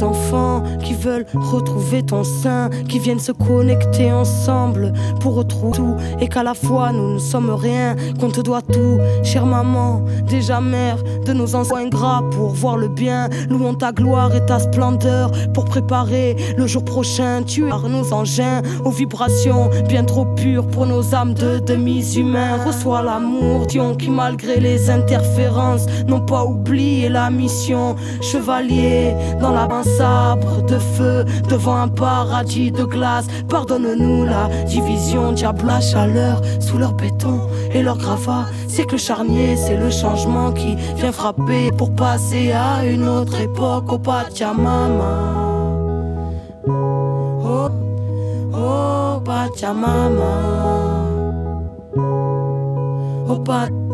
enfants qui veulent retrouver ton sein, qui viennent se connecter ensemble pour retrouver tout, et qu'à la fois nous ne sommes rien, qu'on te doit tout. Chère maman, déjà mère de nos enfants ingrats, pour voir le bien, louons ta gloire et ta splendeur, pour préparer le jour prochain. Tu es nos engins aux vibrations bien trop pures pour nos âmes de demi-humains. Reçois l'amour, Dion, qui malgré les interférences n'ont pas oublié la mission. Chevalier dans la main sabre de feu, devant un paradis de glace. Pardonne-nous la division, diable la chaleur sous leur béton et leur gravat. C'est que le charnier, c'est le changement qui vient frapper pour passer à une autre époque. Au Pachamama, oh, oh Pachamama, oh Pachamama.